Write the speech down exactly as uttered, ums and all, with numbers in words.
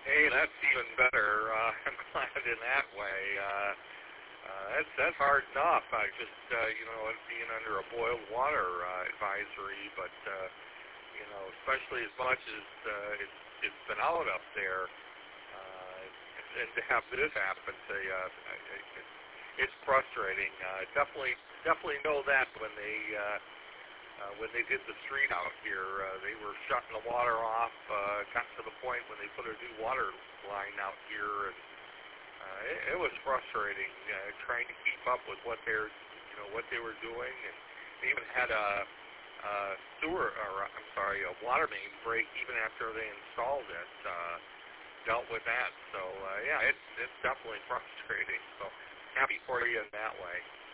Hey, that's even better. Uh, I'm glad in that way. Uh, uh, that's that's hard enough. I just uh, you know it being under a boiled water uh, advisory, but uh, you know especially as much as uh, it's it's been out up there, uh, and, and to have this happen, to, uh, it, it's frustrating. Uh, definitely definitely know that when they. Uh, Uh, when they did the street out here, uh, they were shutting the water off. Uh, got to the point when they put a new water line out here, and uh, it, it was frustrating uh, trying to keep up with what they're, you know, what they were doing. And they even had a, a sewer, or I'm sorry, a water main break even after they installed it. Uh, dealt with that. So uh, yeah, it's it's definitely frustrating. So happy for you in that way.